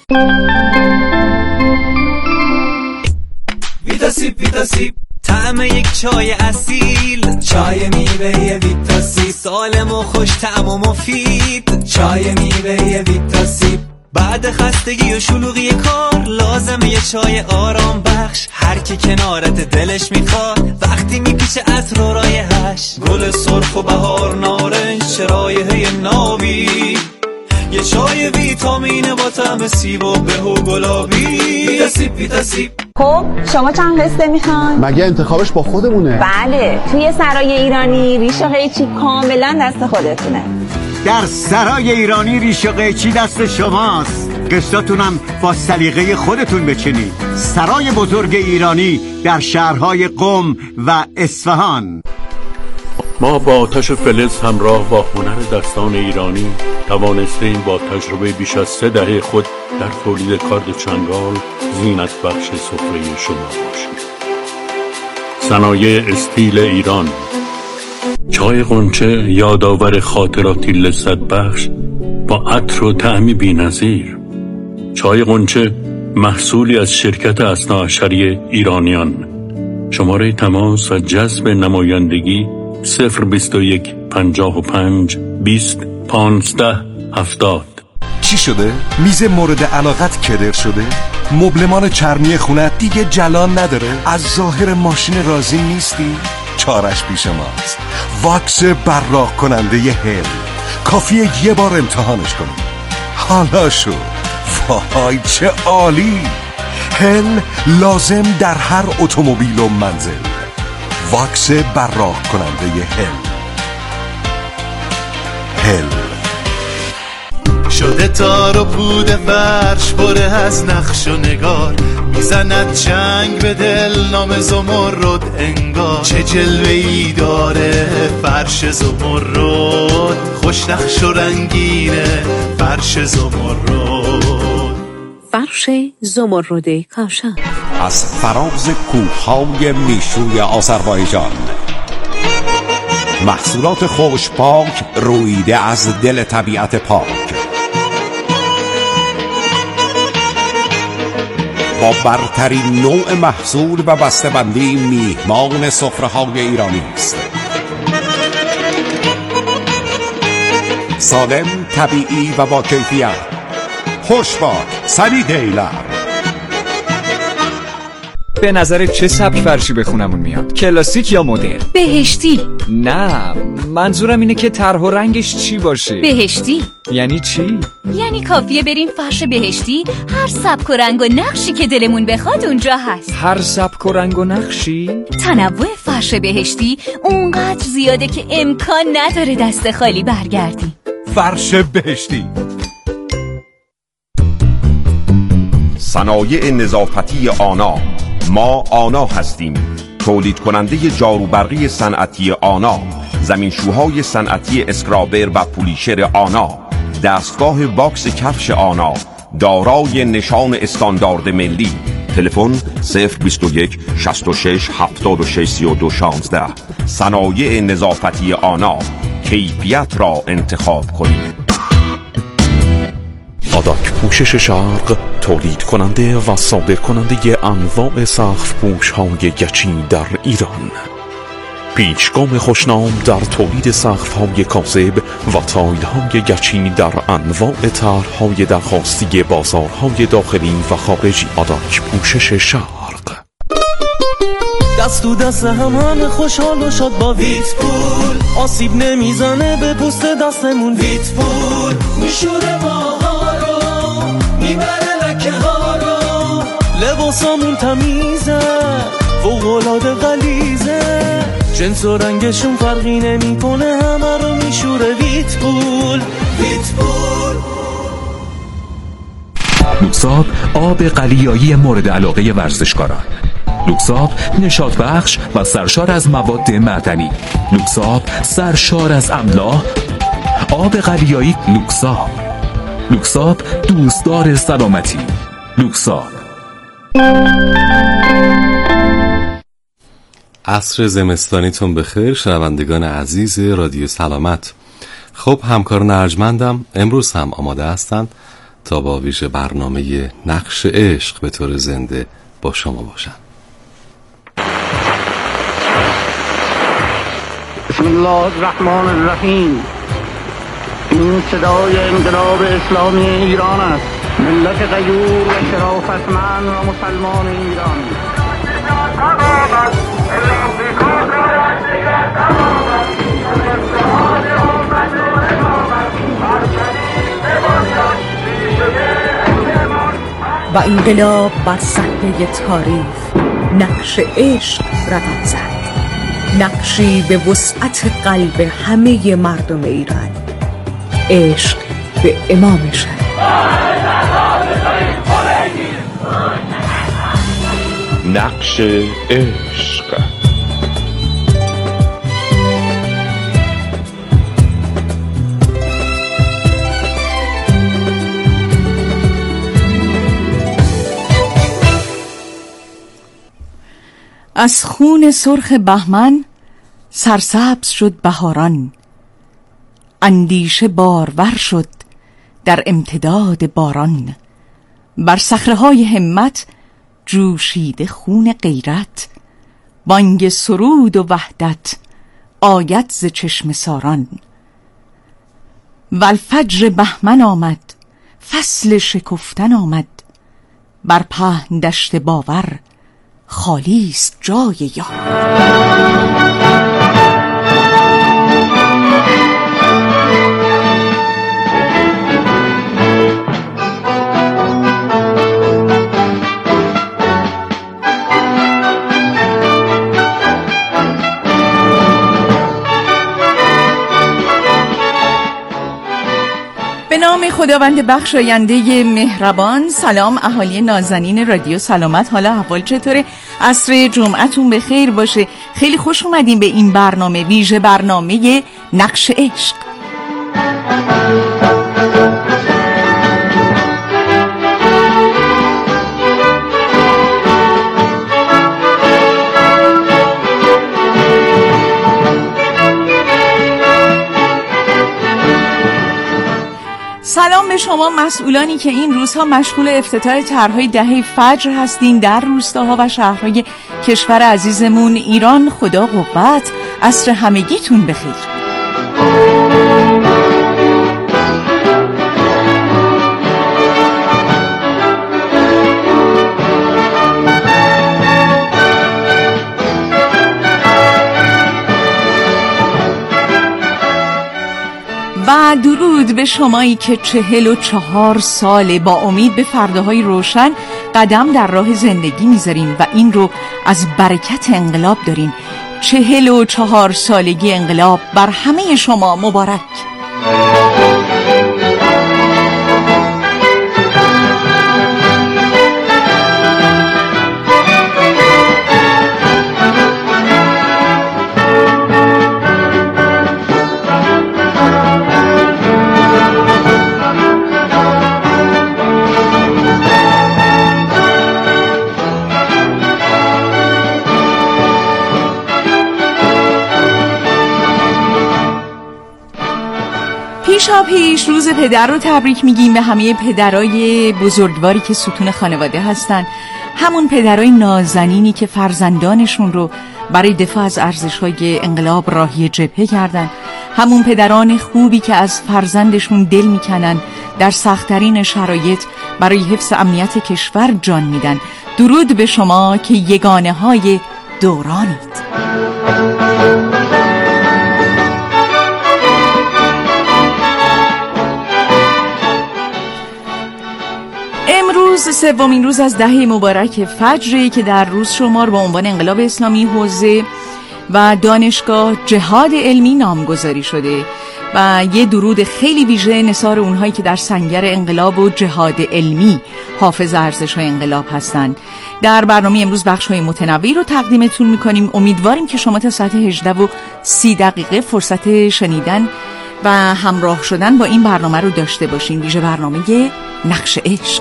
ویتاسیب طعم یک چای اصیل، چای میوه ویتاسیب، سالم و خوش طعم و مفید، چای میوه ویتاسیب. بعد خستگی و شلوغی کار لازمه یه چای آرام بخش، هر کی کنارت دلش میخواد وقتی میپیچه عطر و رایحش، گل سرخ و بهار نارنج چه رایحه نابی، یه چای ویتامین با طعم سیب و به و گلابی. ویتاسیب. خب شما چند قسطه میخوان؟ مگه انتخابش با خودمونه؟ بله، توی سرای ایرانی ریش و قیچی کاملا دست خودتونه. در سرای ایرانی ریش و قیچی دست شماست، قسطاتونم با سلیقه خودتون بچینید. سرای بزرگ ایرانی در شهرهای قم و اصفهان. ما با آتش فلز همراه با هنر دستان ایرانی توانستیم با تجربه بیش از 3 دهه خود در تولید کارد چنگال زینت بخش سفره شما باشیم. صنایع استیل ایران. چای غنچه یادآور خاطراتی لذت بخش با عطر و طعمی بی‌نظیر. چای غنچه محصولی از شرکت اثناعشری ایرانیان. شماره تماس و جذب نمایندگی 021 55 20 15 70. چی شده؟ میز مورد علاقت کدر شده؟ مبلمان چرمی خونه دیگه جلان نداره؟ از ظاهر ماشین راضی نیستی؟ چارش پیش ماست. واکس براق کننده هل، کافیه یه بار امتحانش کنی. حالا شو، وای چه عالی! هل لازم در هر اتومبیل و منزل. واکس براق کننده هل. شده تار و پود فرش بره از نقش و نگار، میزند چنگ به دل نام زمرد انگار. چه جلوه‌ای داره فرش زمرد، خوش نقش و رنگینه فرش زمرد. فرش زمرد کاشان از فراز کوههای میشوی آذربایجان، محصولات خوش‌پاک رویده از دل طبیعت پاک، با برترین نوع محصول و بسته‌بندی میهمان سفره‌های ایرانی است. سالم، طبیعی و با کیفیت. خوشباک سنی دیلر. به نظر چه سبک فرشی به خونمون میاد؟ کلاسیک یا مدرن؟ بهشتی. نه، منظورم اینه که طرح و رنگش چی باشه. بهشتی یعنی چی؟ یعنی کافیه بریم فرش بهشتی، هر سبک و رنگ و نقشی که دلمون بخواد اونجا هست. هر سبک و رنگ و نقشی؟ تنوع فرش بهشتی اونقدر زیاده که امکان نداره دست خالی برگردیم. فرش بهشتی. صنایع نظافتی آنا. ما آنا هستیم، تولید کننده جاروبرقی صنعتی آنا، زمینشوهای صنعتی اسکرابر و پولیشر آنا، دستگاه باکس کفش آنا دارای نشان استاندارد ملی. تلفن 021 66 76 32 16. صنایع نظافتی آنا، کیفیت را انتخاب کنید. آداک پوشش شرق، تولید کننده و صادر کننده انواع سقف پوش های گچی در ایران. پیشگام خوشنام در تولید سقف های کاذب و تایل های گچی در انواع طرح‌های درخواستی بازارهای داخلی و خارجی. آداک پوشش شرق. دست تو دست همه خوشحال و شاد با ویت پول، آسیب نمیزنه به پوست دستمون. ویت پول میشوره ماها رو، میبره لکه ها رو، لباسامون تمیزه فوق‌العاده غلیظه، جنس و رنگشون فرقی نمیکنه، همه رو میشوره. ویت پول. ویت پول. لوکساب آب قلیایی مورد علاقه ورزشکاران. لوکساب نشاط بخش و سرشار از مواد معدنی. لوکساب سرشار از املاح. آب قلیایی لوکساب. لوکساب دوستدار سلامتی. لوکساب. عصر زمستانیتون بخیر شنوندگان عزیز رادیو سلامت. خب همکاران ارجمندم امروز هم آماده هستند تا با ویژه برنامه نقش عشق به طور زنده با شما باشم. بسم الله الرحمن الرحیم. این صدای انقلاب اسلامی ایران است، ملت غیور و شرافتمند و مسلمان ایران. و انقلاب بر صحنه تاریخ نقش عشق رقم زد، نقشی به وسعت قلب همه مردم ایران. عشق به امام شهر. نقش عشق. از خون سرخ بهمن سرسبز شد بهاران، اندیشه بارور شد در امتداد باران. بر صخره‌های همت جوشیده خون غیرت، بانگ سرود و وحدت آید ز چشم ساران. والفجر بهمن آمد، فصل شکفتن آمد، بر پهن دشت باور خالی است جای یار. به نام خداوند بخشاینده مهربان. سلام اهالی نازنین رادیو سلامت، حالا احوال چطوره؟ عصر جمعتون به خیر باشه. خیلی خوش اومدین به این برنامه، ویژه برنامه نقش عشق. سلام به شما مسئولانی که این روزها مشغول افتتاح طرح‌های دهه فجر هستین در روستاها و شهرهای کشور عزیزمون ایران. خدا قوت، عصر همگیتون بخیر. و درود به شمایی که 44 ساله با امید به فرداهای روشن قدم در راه زندگی میذارین و این رو از برکت انقلاب دارین. 44 سالگی انقلاب بر همه شما مبارک. پیش روز پدر رو تبریک میگیم به همه پدرای بزرگواری که ستون خانواده هستن، همون پدرای نازنینی که فرزندانشون رو برای دفاع از ارزش‌های انقلاب راهی جبهه کردن، همون پدران خوبی که از فرزندشون دل میکنن، در سخت‌ترین شرایط برای حفظ امنیت کشور جان میدن. درود به شما که یگانه های دورانید. امروز سومین روز از دهه مبارک فجری که در روز شمار با عنوان انقلاب اسلامی حوزه و دانشگاه جهاد علمی نامگذاری شده و یه درود خیلی ویژه نثار اونهایی که در سنگر انقلاب و جهاد علمی حافظ ارزش‌های انقلاب هستند. در برنامه امروز بخش‌های متنوعی رو تقدیمتون می‌کنیم. امیدواریم که شما تا ساعت 18:30 فرصت شنیدن و همراه شدن با این برنامه رو داشته باشین. ویژه برنامه نقش عشق.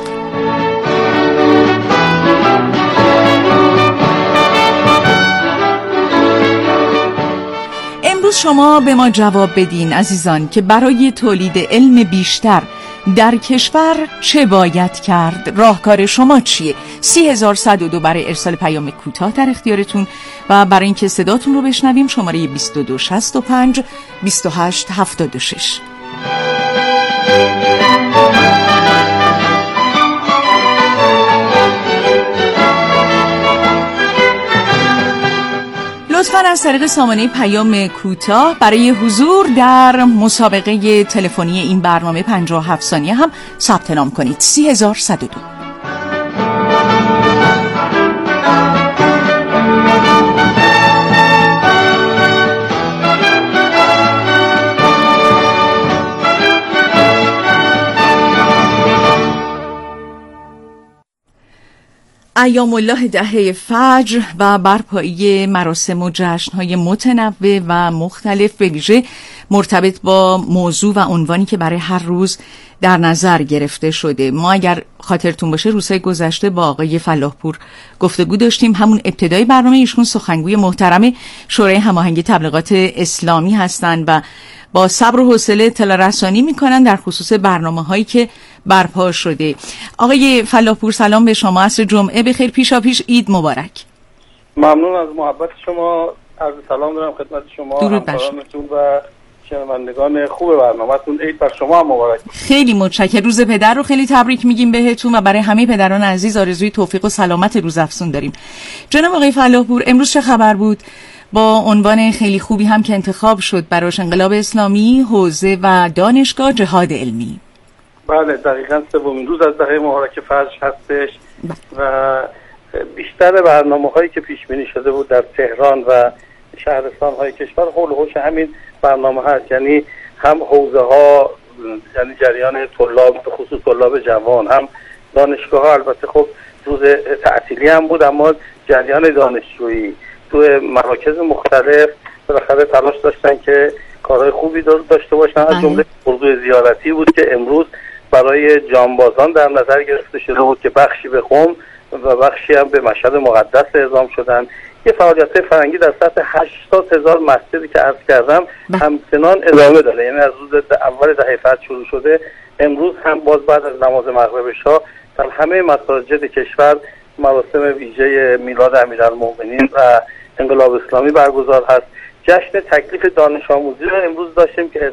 امروز شما به ما جواب بدین عزیزان که برای تولید علم بیشتر در کشور چه باید کرد؟ راهکار شما چیه؟ 30102 برای ارسال پیام کوتاه در اختیارتون و برای اینکه صداتون رو بشنویم شماره 2265 2876. لطفاً از طریق سامانه پیام کوتاه برای حضور در مسابقه تلفنی این برنامه 57 ثانیه هم ثبت نام کنید. 30102. ایام الله دهه فجر و برپایی مراسم و جشن‌های متنوع و مختلف به ویژه مرتبط با موضوع و عنوانی که برای هر روز در نظر گرفته شده. ما اگر خاطرتون باشه روزهای گذشته با آقای فلاحپور گفتگو داشتیم. همون ابتدای برنامه ایشون سخنگوی محترم شورای هماهنگی تبلیغات اسلامی هستند و با صبر و حوصله اطلاع رسانی میکنن در خصوص برنامه‌هایی که برپا شده. آقای فلاحپور سلام به شما، عصر جمعه بخیر، پیشاپیش عید مبارک. ممنون از محبت شما، عرض سلام دارم خدمت شما، همکارانتون و شنوندگان خوب برنامه‌تون. عید بر شما هم مبارک. خیلی متشکرم. روز پدر رو خیلی تبریک میگیم بهتون و برای همه پدران عزیز آرزوی توفیق و سلامت روزافزون داریم. جناب آقای فلاحپور، امروز چه خبر بود؟ با عنوان خیلی خوبی هم که انتخاب شد براش انقلاب اسلامی، حوزه و دانشگاه جهاد علمی. بله دقیقاً سومین روز از دهه مبارک فجر هستش و بیشتر برنامه‌هایی که پیش بینی شده بود در تهران و شهرستان‌های کشور حول و حوش همین برنامه هست، یعنی هم حوزه ها، یعنی جریان طلاب به خصوص طلاب جوان، هم دانشگاه ها. البته خب روز تعطیلی هم بود اما جریان دانشجویی تو مراکز مختلف بالاخره تلاش داشتن که کارهای خوبی داشته باشن. از جمله موضوع زیارتی بود که امروز برای جانبازان در نظر گرفته شده بود که بخشی به قم و بخشی هم به مشهد مقدس اعزام شدن. یه فعالیت فرنگی در سطح 80,000 مسجدی که عرض کردم همچنان ادامه داره، یعنی از روز اول دهه فجر شروع شده. امروز هم باز بعد از نماز مغرب شاه در همه مساجد کشور مراسم ویژه میلاد امیرالمومنین و انقلاب اسلامی برگزار هست. جشن تکلیف دانش آموزی رو امروز داشتیم که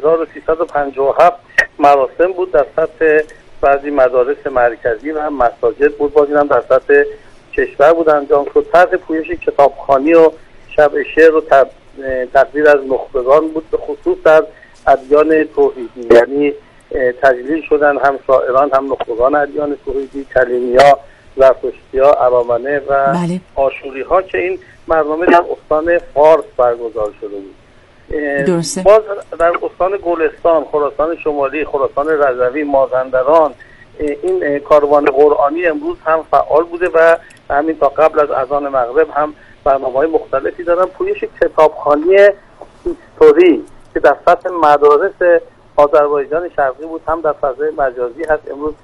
1357 مراسم بود در سطح بعضی مدارس مرکزی و هم مساجد بود، باز اینم در سطح کشور بود انجام شد. طرح پویش کتابخوانی و شب شعر و تقدیر از نخبگان بود، به خصوص در ادیان توحیدی، یعنی تجلیل شدن هم شاعران هم نخبگان ادیان توحیدی، کلیمیا، زرتشتی‌ها، ارامنه و آشوری‌ها که این برنامه در استان فارس برگزار شده بود. درسته. باز در استان گلستان، خراسان شمالی، خراسان رضوی، مازندران این کاروان قرآنی امروز هم فعال بوده و همین تا قبل از اذان مغرب هم برنامه‌های مختلفی دارن. پویش کتابخوانی هیستوری که در سطح مدارس آذربایجان شرقی بود هم در فضای مجازی هست. امروز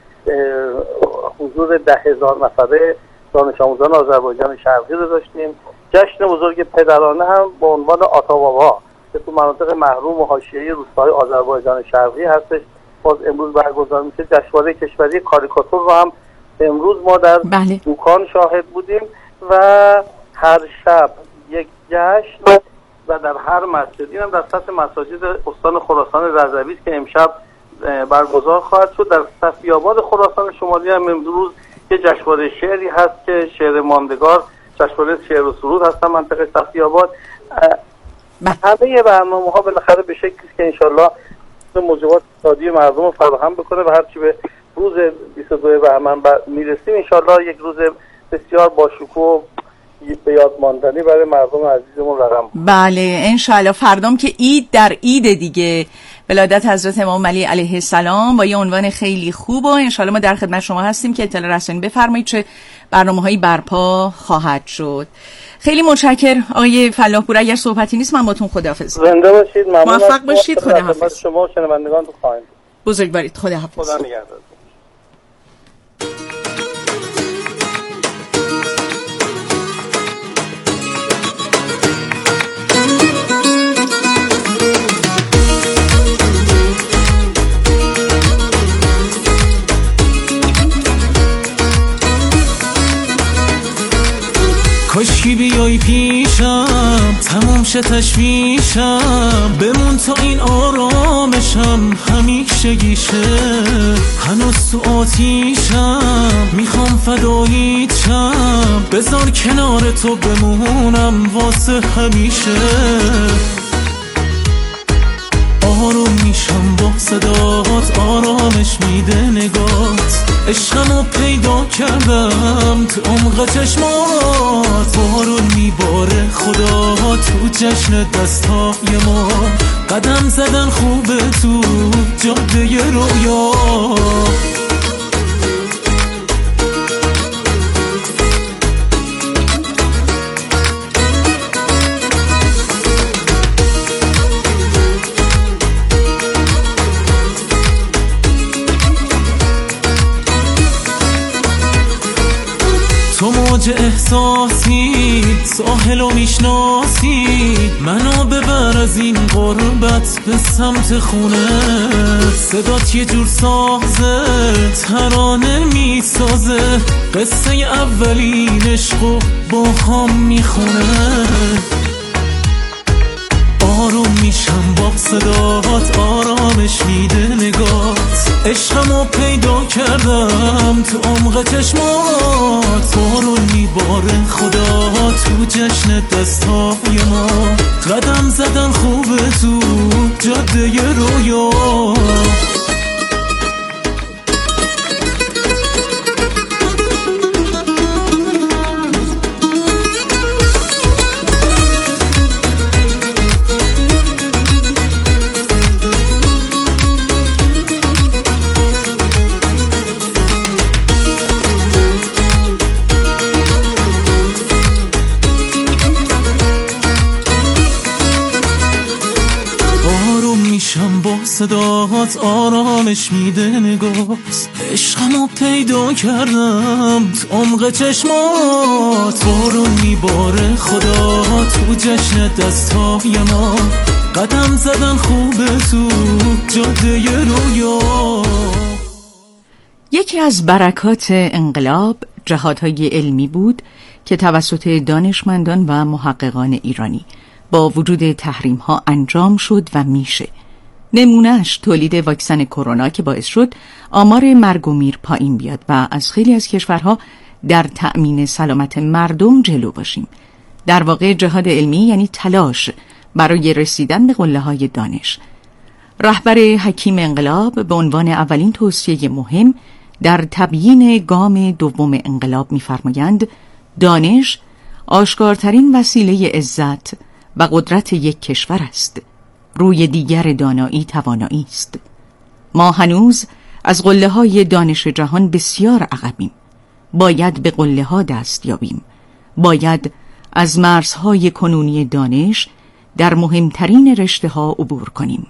حضور 10,000 نفره دانش آموزان آذربایجان شرقی رو داشتیم. جشن بزرگ پدرانه هم با عنوان آتابابا که تو مناطق محروم و حاشیه‌ای روستاهای آذربایجان شرقی هستش باز امروز برگزار میشه. جشنواره کشوری کاریکاتور رو هم امروز ما در دوکان شاهد بودیم و هر شب یک جشن و در هر مسجد، این هم در سطح مساجد استان خراسان رضوی که امشب برگزار خواهد شد. در صفی‌آباد خراسان شمالی هم امروز یه جشنواره شعری هست که شعر ماندگار، جشنواره شعر و سرود هستن منطقه صفی‌آباد. همه برنامه‌ها بالاخره به شکلی که انشالله موجبات اقتصادی مردم رو فراهم بکنه و هرچی به روز 22 بهمن میرسیم انشالله یک روز بسیار باشکوه به یاد ماندنی برای مردم عزیزمون رقم. بله انشالله. فردام که عید در عید دیگه، ولادت حضرت امام علی علیه السلام با یه عنوان خیلی خوب و انشالله ما در خدمت شما هستیم که اطلاع رسانی بفرمایید چه برنامه‌هایی برپا خواهد شد. خیلی متشکرم آقای فلاحپور. اگر صحبتی نیست من باتون خداحافظ. زنده باشید. موفق باشید. خداحافظ. شما شنوندگان تو خواهید. بزرگوارید. خداحافظ. خدا نگهدار. پیشم تموم شه تشویشم، بمون تا این آرامشم همیشه گیشه. هنوز تو آتیشم میخوام فداییت شم، بذار کنار تو بمونم واسه همیشه. آروم میشم با صدات، آرامش میده نگات، عشقمو پیدا کردم تو عمق چشمات. بارون میباره خدا تو جشن دستای ما، قدم زدن خوبه تو جاده رویا. تو موج احساسی، ساحلو میشناسی، منو ببر از این غربت به سمت خونه. صدات یه جور سازه، ترانه میسازه، قصه اولین عشقو با هم میخونه. آروم میشم با صدات، آرامش میده نگات، عشقمو پیدا کردم تو عمق چشمات. بارون میباره خدا تو جشن دستای ما، قدم زدن خوبه تو جاده رویا. صدات آرامش میده نگات، عشقمو پیدا کردم تو عمق چشمات. بارون میباره خدا تو جشن دستای ما، قدم زدن خوبه تو جاده رویا. یکی از برکات انقلاب جهادهای علمی بود که توسط دانشمندان و محققان ایرانی با وجود تحریم‌ها انجام شد و میشه. نمونهش تولید واکسن کرونا که باعث شد آمار مرگ و میر پایین بیاد و از خیلی از کشورها در تأمین سلامت مردم جلو باشیم. در واقع جهاد علمی یعنی تلاش برای رسیدن به قله‌های دانش. رهبر حکیم انقلاب به عنوان اولین توصیه مهم در تبیین گام دوم انقلاب می‌فرمایند دانش آشکارترین وسیله عزت و قدرت یک کشور است. روی دیگر دانایی توانایی است. ما هنوز از قله‌های دانش جهان بسیار عقبیم. باید به قله‌ها دست یابیم. باید از مرزهای کنونی دانش در مهمترین رشته‌ها عبور کنیم.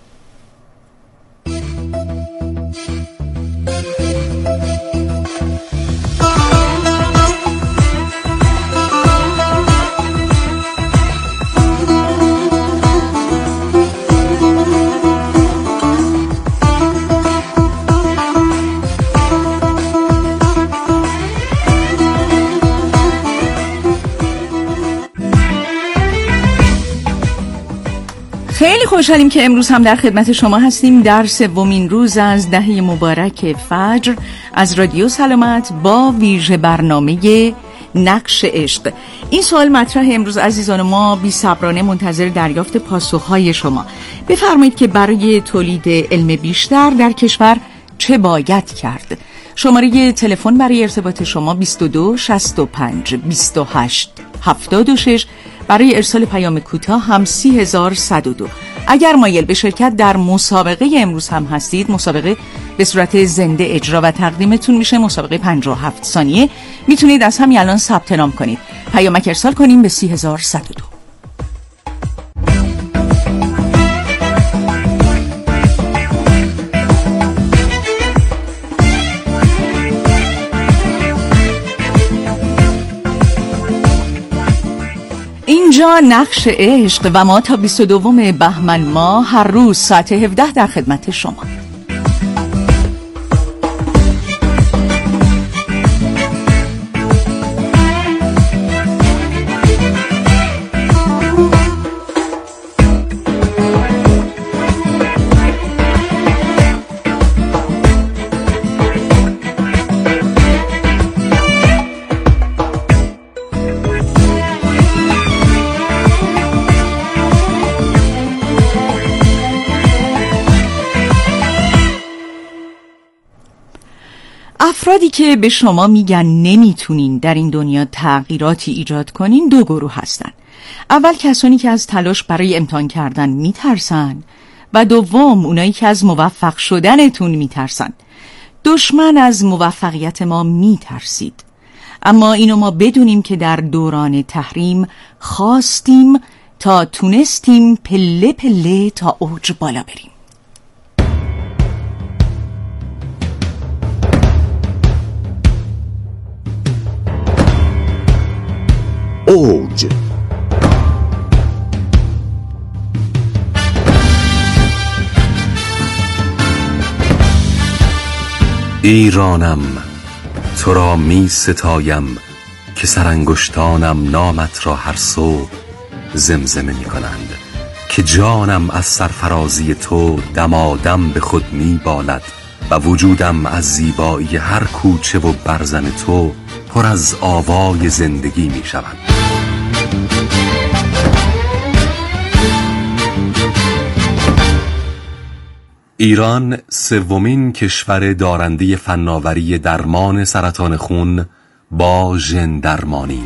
خیلی خوشحالیم که امروز هم در خدمت شما هستیم در سومین روز از دهه مبارک فجر از رادیو سلامت با ویژه برنامه نقش عشق. این سوال مطرح امروز عزیزان ما بی‌صبرانه منتظر دریافت پاسخهای شما. بفرمایید که برای تولید علم بیشتر در کشور چه باید کرد؟ شماره تلفن برای ارتباط شما 22 65 28 76، برای ارسال پیام کوتاه هم 30102. اگر مایل به شرکت در مسابقه امروز هم هستید، مسابقه به صورت زنده اجرا و تقدیمتون میشه، مسابقه 57 ثانیه، میتونید از همین الان ثبت نام کنید، پیامک ارسال کنیم به 30102. اینجا نقش عشق و ما تا 22 بهمن ماه هر روز ساعت 17 در خدمت شما. افرادی که به شما میگن نمیتونین در این دنیا تغییراتی ایجاد کنین دو گروه هستن. اول کسانی که از تلاش برای امتحان کردن میترسن و دوم اونایی که از موفق شدنتون میترسن. دشمن از موفقیت ما میترسید، اما اینو ما بدونیم که در دوران تحریم خواستیم تا تونستیم پله پله تا اوج بالا بریم. اوج. ایرانم تو را می ستایم که سرانگشتانم نامت را هر صبح زمزمه می کنند، که جانم از سرفرازی تو دمادم به خود می بالد و وجودم از زیبایی هر کوچه و برزن تو پر از آوای زندگی می شود. ایران سومین کشور دارنده فناوری درمان سرطان خون با ژن درمانی.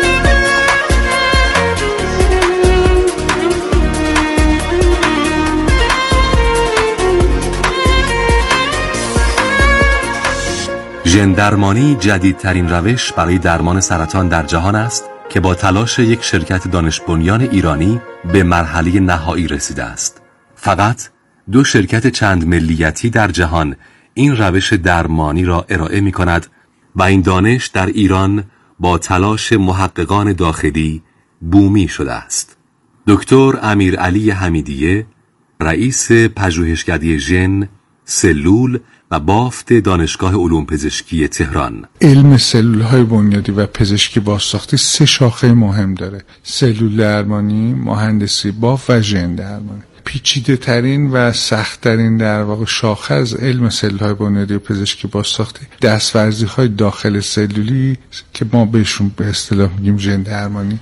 ژن درمانی جدیدترین روش برای درمان سرطان در جهان است که با تلاش یک شرکت دانش بنیان ایرانی به مرحله نهایی رسیده است. فقط 2 شرکت چند ملیتی در جهان این روش درمانی را ارائه می کند و این دانش در ایران با تلاش محققان داخلی بومی شده است. دکتر امیرعلی حمیدیه، رئیس پژوهشکده ژن، سلول و بافت دانشگاه علوم پزشکی تهران: علم سلول‌های بنیادی و پزشکی بازساختی 3 شاخه مهم داره: سلول درمانی، مهندسی بافت و ژن درمانی. پیچیده ترین و سخت ترین در واقع شاخه از علم سلول‌های بنیادی و پزشکی بازساختی دستورزی‌های داخل سلولی که ما بهشون به اصطلاح میگیم ژن درمانی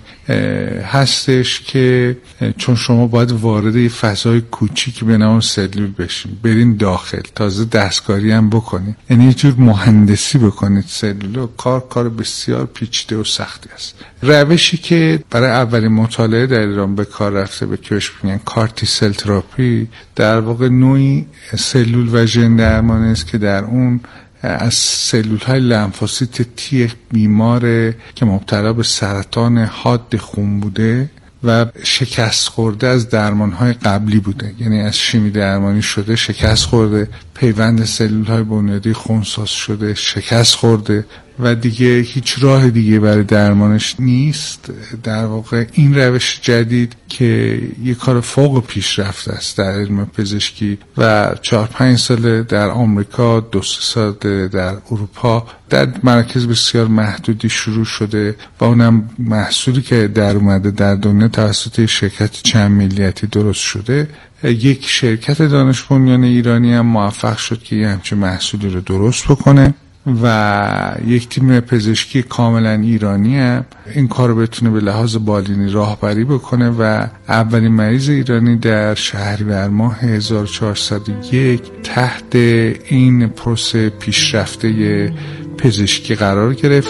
هستش، که چون شما باید وارد فضای کوچیکی به نام سلول بشین، برین داخل، تازه دستکاری هم بکنید، یعنی یه جور مهندسی بکنید سلول. کار بسیار پیچیده و سختی است. روشی که برای اولین مطالعه در ایران به کار رفته به کش میگن کارتی سل تراپی، در واقع نوعی سلول و ژن درمانی است که در اون از سلول‌های لمفوسیت تی بیمار که مبتلا به سرطان حاد خون بوده و شکست خورده از درمان‌های قبلی بوده، یعنی از شیمی درمانی شده، شکست خورده، پیوند سلول‌های بنیادی خونساز شده، شکست خورده و دیگه هیچ راه دیگه برای درمانش نیست. در واقع این روش جدید که یه کار فوق پیشرفته است در علم پزشکی و 4-5 سال در آمریکا، 2-3 سال در اروپا در مراکز بسیار محدودی شروع شده و اونم محصولی که در اومده در دنیا توسط شرکت چند ملیتی درست شده. یک شرکت دانش بنیان ایرانی هم موفق شد که یه همچین محصولی رو درست بکنه و یک تیم پزشکی کاملا ایرانی هم این کار رو بتونه به لحاظ بالینی راهبری بکنه و اولین مریض ایرانی در شهریور ماه 1401 تحت این پروسه پیشرفته پزشکی قرار گرفت.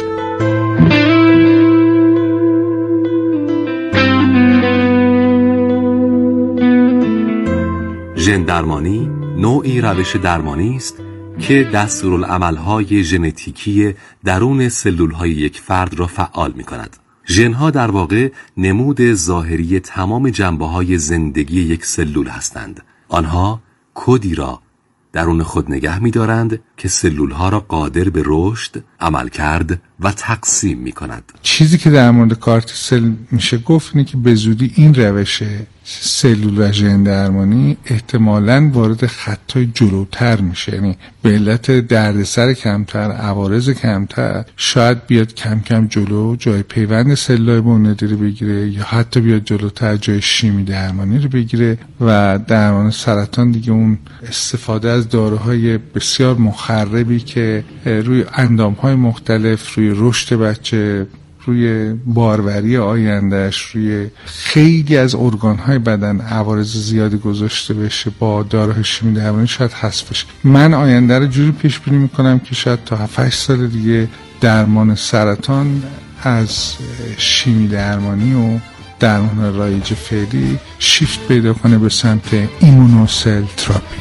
ژن درمانی نوعی روش درمانی است که دستورالعمل‌های ژنتیکی درون سلول‌های یک فرد را فعال می‌کند. ژن‌ها در واقع نمود ظاهری تمام جنبه‌های زندگی یک سلول هستند. آنها کدی را درون خود نگه می‌دارند که سلول‌ها را قادر به رشد، عملکرد و تقسیم می‌کند. چیزی که در مورد کارتی سل میشه گفت اینه که به زودی این روش سلول و ژن درمانی احتمالاً وارد خطای جلوتر میشه، یعنی به علت دردسر کمتر، عوارض کمتر، شاید بیاد کم کم جلو، جای پیوند سلولای بنیادی رو بگیره یا حتی بیاد جلوتر جای شیمی درمانی رو بگیره و درمان سرطان دیگه اون استفاده از داروهای بسیار مخربی که روی اندامهای مختلف، روی رشد بچه، روی باروری آیندهش، روی خیلی از ارگان‌های بدن عوارض زیادی گذاشته بشه با داروهای شیمی درمانی، شاید حذف بشه. من آینده رو جوری پیش بینی میکنم که شاید تا 7-8 سال دیگه درمان سرطان از شیمی درمانی و درمان رایج فعلی شیفت پیدا کنه به سمت ایمونوسل تراپی.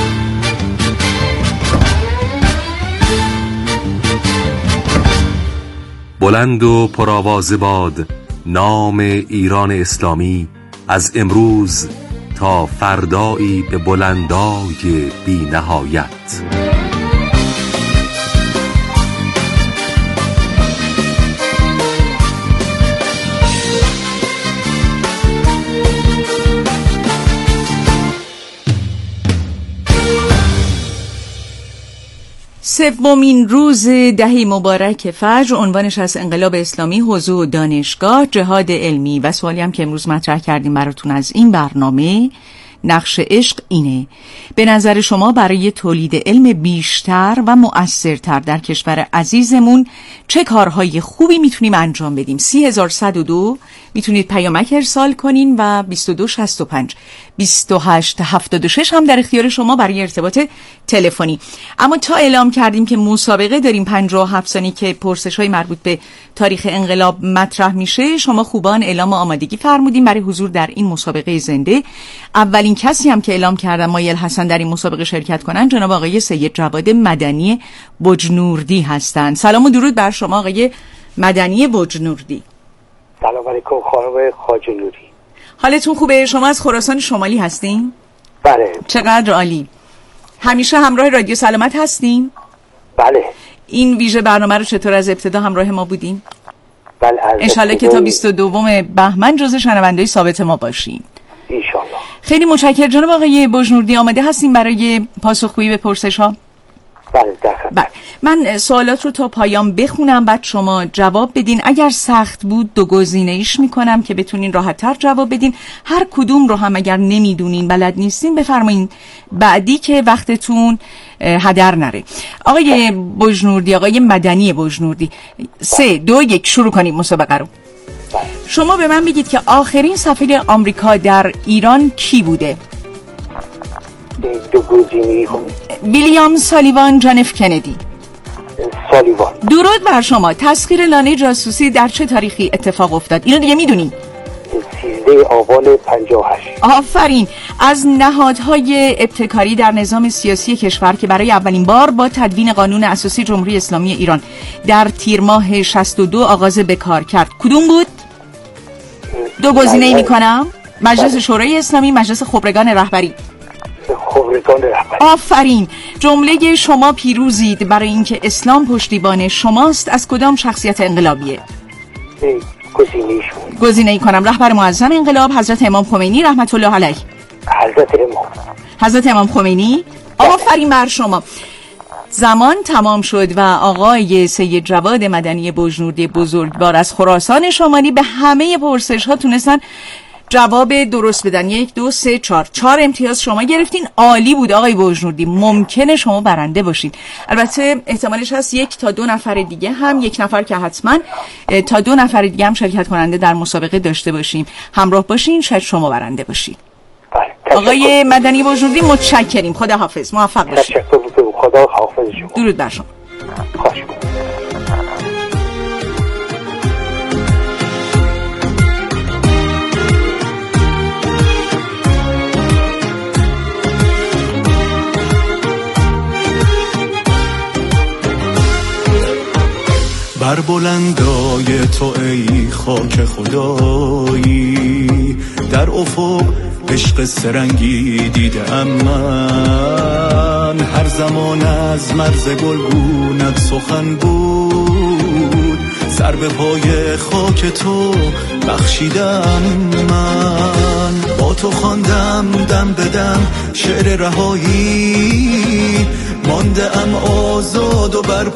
بلند و پرآوازه باد نام ایران اسلامی، از امروز تا فردایی به بلندای بی نهایت. سومین روز دهه مبارک فجر، عنوانش از انقلاب اسلامی، حوزه و دانشگاه، جهاد علمی. و سوالی هم که امروز مطرح کردیم براتون از این برنامه، نقش عشق اینه: به نظر شما برای تولید علم بیشتر و مؤثرتر در کشور عزیزمون چه کارهای خوبی میتونیم انجام بدیم؟ 30102 میتونید پیامک ارسال کنین و 2265 2876 هم در اختیار شما برای ارتباط تلفنی. اما تا اعلام کردیم که مسابقه داریم 57 ثانیه که پرسش‌های مربوط به تاریخ انقلاب مطرح میشه. شما خوبان اعلام آمادگی فرمودین برای حضور در این مسابقه زنده. اولین کسی هم که اعلام کردن مایل هستن در این مسابقه شرکت کنن جناب آقای سید جواد مدنی بجنوردی هستند. سلام و درود بر شما آقای مدنی بجنوردی. سلام علیکم خانم خواجه نوری. حالتون خوبه؟ شما از خراسان شمالی هستین؟ بله. چقدر عالی. همیشه همراه رادیو سلامت هستین؟ بله. این ویژه برنامه رو چطور از ابتدا همراه ما بودین؟ بله. انشالله که تا 22 بهمن جزو شنونده‌های ثابت ما باشین. انشالله. خیلی متشکرم. جناب آقای بجنوردی آماده هستیم برای پاسخگویی به پرسش‌ها؟ بله. من سوالات رو تا پایان بخونم، بعد شما جواب بدین. اگر سخت بود 2 گزینه ایش میکنم که بتونین راحت‌تر جواب بدین. هر کدوم رو هم اگر نمیدونین، بلد نیستین، بفرمایین بعدی که وقتتون هدر نره. آقای بجنوردی، آقای مدنی بجنوردی، 3 2 1 شروع کنیم مسابقه رو. شما به من بگید که آخرین سفیر آمریکا در ایران کی بوده؟ 2 گزینه. ویلیام سالیوان، جان اف کندی. سالیوان. درود بر شما. تسخیر لانه جاسوسی در چه تاریخی اتفاق افتاد؟ اینو دیگه میدونین. 13 آبان 58. آفرین. از نهادهای ابتکاری در نظام سیاسی کشور که برای اولین بار با تدوین قانون اساسی جمهوری اسلامی ایران در تیر ماه 62 آغاز به کار کرد، کدوم بود؟ 2 گزینه‌ای میکنم: مجلس شورای اسلامی، مجلس خبرگان رهبری. آفرین. جمله شما پیروزید برای اینکه اسلام پشتیبان شماست از کدام شخصیت انقلابیه؟ گزینه‌ای کنم: رهبر معظم انقلاب حضرت امام خمینی رحمت الله علیه. حضرت امام خمینی. آفرین بر شما. زمان تمام شد و آقای سید جواد مدنی بجنوردی بزرگوار از خراسان شمالی به همه پرسش‌ها تونستن جواب درست بدن. 1 2 3 4 امتیاز شما گرفتین. عالی بود آقای بجنوردی. ممکنه شما برنده باشین. البته احتمالش هست 1 تا 2 نفر دیگه هم، 1 نفر که حتما، تا 2 نفر دیگه هم شرکت کننده در مسابقه داشته باشیم. همراه باشین، شاید شما برنده باشین. آقای مدنی بجنوردی متشکریم. خدا حافظ. موفق باشین. خدا حافظ شما. درود بر شما. خوش بر بلندای تو ای خاک خدایی، در افق عشق سرنگی دیدم من. هر زمان از مرز گلگونت سخن بود، سر به پای خاک تو بخشیدم من. با تو خواندم دم به دم شعر رهایی، مانده ام آزاد و بر